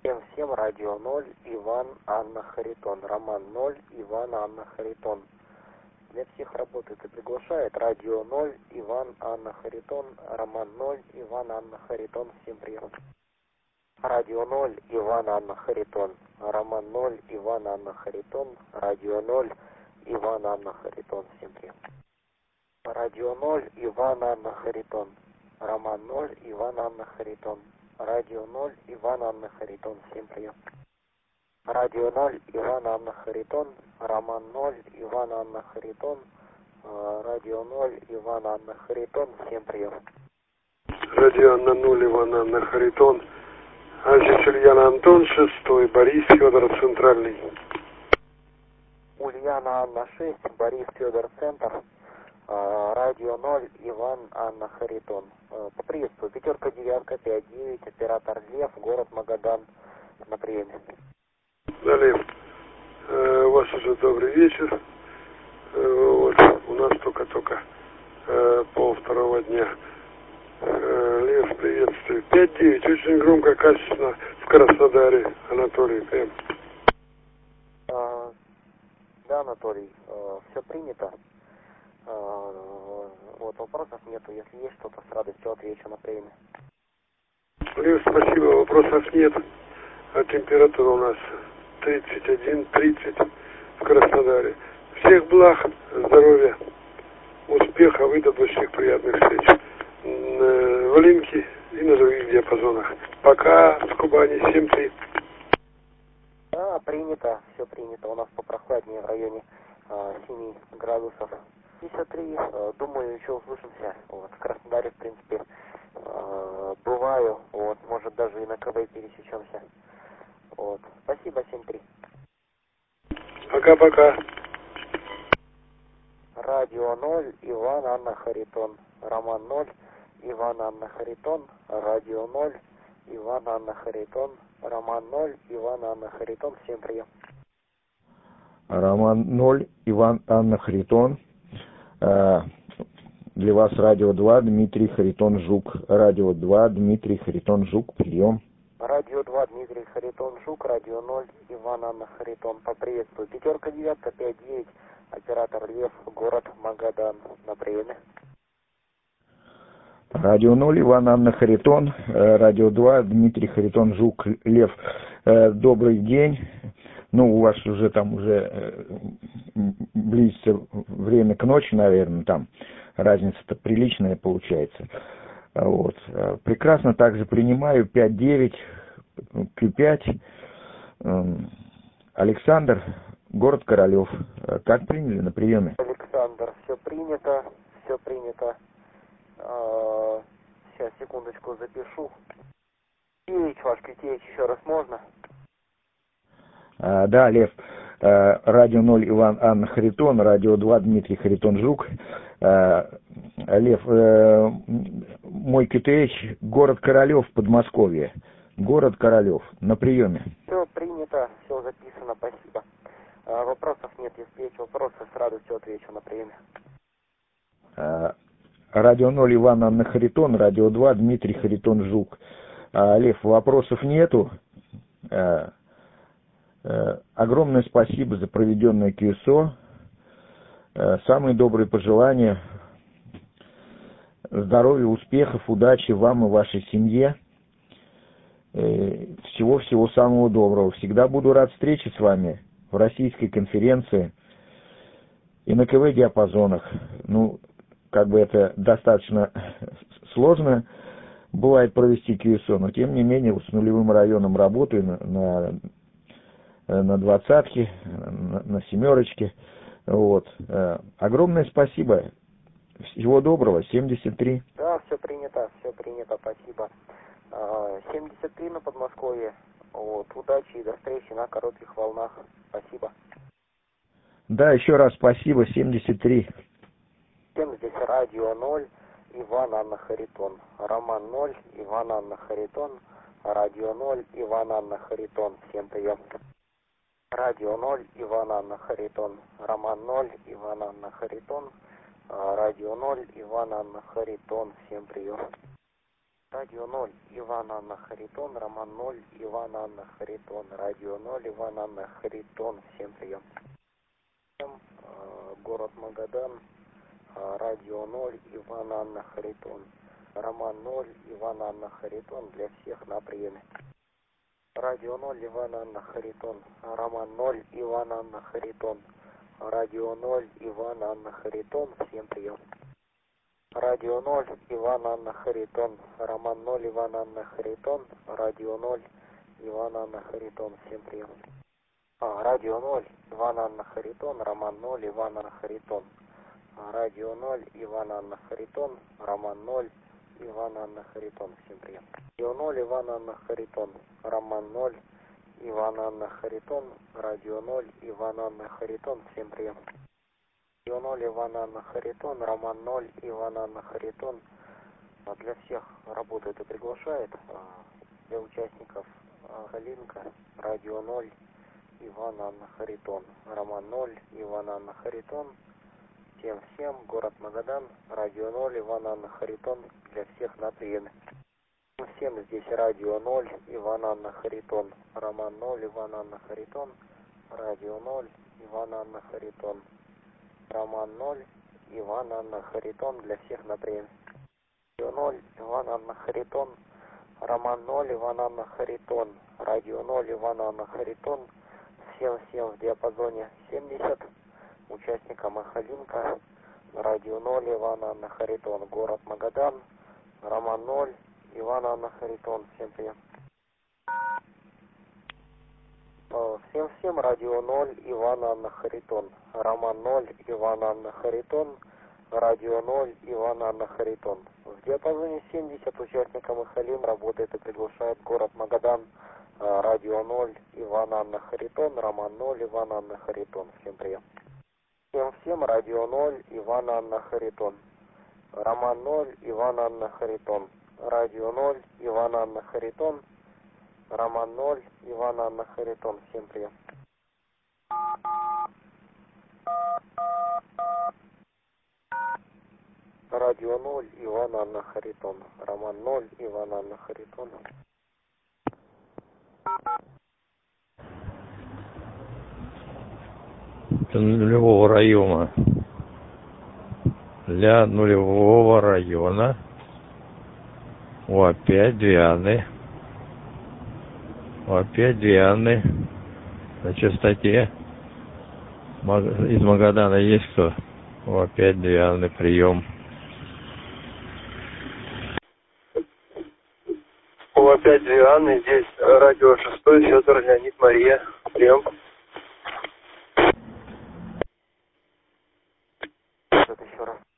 Всем радио 0, Иван, Анна, Харитон. Роман 0, Иван, Анна, Харитон. Для всех работает и приглашает. Радио 0, Иван, Анна, Харитон. Роман 0, Иван, Анна, Харитон. Всем прием. Радио 0, Иван, Анна, Харитон. Роман 0, Иван, Анна, Харитон. Радио 0, Иван, Анна, Харитон. Всем прием. Радио 0, Иван, Анна, Харитон. Роман 0, Иван, Анна, Харитон. Радио 0, Иван, Анна, Харитон. Всем прием. Радио 0, Иван, Анна, Харитон. Роман 0, Иван, Анна, Харитон. Радио 0, Иван, Анна, Харитон. Всем прием. Радио Анна 0, Иван, Анна, Харитон. А здесь Ульяна Антон, 6-й, Борис Федор, Центральный. Ульяна Анна 6, Борис Федор, Центр. Радио 0, Иван, Анна, Харитон. Поприветствую. 5, 9, 5, 9, оператор Лев, город Магадан. На приеме. Да, Лев. У вас уже добрый вечер. Вот, у нас только 1:30 дня. Лев, приветствую. 5-9, очень громко, качественно в Краснодаре. Анатолий, ПМ. Да, Анатолий, все принято. Вот, вопросов нету. Если есть что-то, с радостью отвечу на приеме. Лев, спасибо, вопросов нет. А температура у нас 31-30 в Краснодаре. Всех благ, здоровья, успеха, выдобывающих приятных встреч в Линке и на других диапазонах. Пока, с Кубани, 7-3. Да, принято, все принято. У нас попрохладнее в районе 7 градусов. 53, думаю, еще услышимся. Вот, в Краснодаре, в принципе, бываю. Вот, может, даже и на КВ пересечемся. Вот, спасибо, 7-3. Пока-пока. Радио 0, Иван, Анна, Харитон. Роман 0, Иван, Анна, Харитон. Радио 0, Иван, Анна, Харитон. Роман 0, Иван, Анна, Харитон. Всем прием. Роман 0, Иван, Анна, Харитон. Для вас радио 2, Дмитрий Харитон Жук. Радио 2, Дмитрий Харитон Жук. Прием. Радио 2, Дмитрий Харитон Жук. Радио 0, Иван, Анна, Харитон. Поприветствую. 5, 9, 5, 9. Оператор Лев, город Магадан. На приеме. Радио 0, Иван, Анна, Харитон. Радио 2, Дмитрий Харитон Жук. Лев. Добрый день. Ну, у вас уже близится время к ночи, наверное, там разница-то приличная получается. Вот. Прекрасно также принимаю 5-9, Q5. Александр, город Королев. Как приняли на приеме? Александр, все принято, все принято. Сейчас, секундочку, запишу. Китеевич, ваш Китеевич, еще раз можно? Да, Лев. Радио 0, Иван, Анна, Харитон. Радио 2, Дмитрий Харитон Жук. Лев, мой КТХ, город Королев, Подмосковье. Город Королев, на приеме. Все принято, все записано, спасибо. Вопросов нет, если есть вопросы, с радостью отвечу на приеме. Радио 0, Иван, Анна, Харитон. Радио 2, Дмитрий Харитон Жук. Лев, вопросов нету. Огромное спасибо за проведенное QSO. Самые добрые пожелания. Здоровья, успехов, удачи вам и вашей семье. Всего-всего самого доброго. Всегда буду рад встрече с вами в российской конференции и на КВ-диапазонах. Ну, как бы это достаточно сложно бывает провести QSO, но тем не менее с нулевым районом работаю на 20-ке, на 7-очке. Вот. Огромное спасибо. Всего доброго. 73. Да, все принято, спасибо. 73 на Подмосковье. Вот. Удачи и до встречи на коротких волнах. Спасибо. Да, еще раз спасибо. 73. Всем здесь радио 0, Иван, Анна, Харитон. Роман 0, Иван, Анна, Харитон. Радио 0, Иван, Анна, Харитон. Всем прием. Радио 0, Иван, Анна, Харитон. Роман 0, Иван, Анна, Харитон. Радио 0, Иван, Анна, Харитон. Всем прием. Радио 0, Иван Анна Харитон, Роман 0, Иван Анна Харитон, Радио 0, Иван Анна Харитон, всем прием. Город Магадан, Радио 0, Иван Анна Харитон, Роман 0, Иван Анна Харитон, для всех на приеме. Радио 0, Иван Анна Харитон, Роман 0, Иван Анна Харитон, Радио 0, Иван Анна Харитон, всем прием. Радио 0, Иван Анна Харитон, Роман 0, Иван Анна Харитон, Радио 0, Иван Анна Харитон, всем прием. Радио 0, Иван Анна Харитон, Роман 0, Иван Анна Харитон, Радио 0, Иван Анна Харитон, Роман 0, Иван Анна Харитон, всем прием. Радио 0, Иван Анна Харитон, Роман 0, Иван Анна Харитон, Радио 0, Иван Анна Харитон, всем прием. Радио 0, Иван Анна Харитон, Роман 0, Иван Анна Харитон, для всех работает и приглашает, для участников Халинка, Радио 0, Иван Анна Харитон, Роман 0, Иван Анна Харитон, всем, город Магадан, Радио 0, Иван Анна Харитон, для всех на приеме. Всем здесь Радио 0, Иван Анна Харитон, Роман 0, Иван Анна Харитон, Радио 0, Иван Анна Харитон, Роман 0, Иван Анна Харитон, для всех на приеме. Радио 0, Иван Анна Харитон, Роман 0, Иван Анна Харитон, Радио 0, Иван Анна Харитон, всем в диапазоне 70, участникам Ахалинка, Радио 0, Иван Анна Харитон, город Магадан, Роман 0, Иван Анна Харитон, всем прием. Всем Радио 0, Иван Анна Харитон, Роман 0, Иван Анна Харитон, Радио 0, Иван Анна Харитон. В диапазоне 70 участникам Ахалин работает и приглашает город Магадан, Радио 0, Иван Анна Харитон, Роман 0, Иван Анна Харитон, всем прием. Всем Радио 0, Иван Анна Харитон, Роман 0, Иван Анна Харитон, Радио 0, Иван Анна Харитон, Роман 0, Иван Анна Харитон, всем прием. Радио 0, Иван Анна Харитон, Роман 0, Иван Анна Харитон. Нулевого района. Для нулевого района. Опять две Анны. Опять две Анны. На частоте. Из Магадана есть кто? Опять две Анны, прием. Опять две Анны, здесь радио 6, Федор, Леонид, Мария, прием. Еще раз.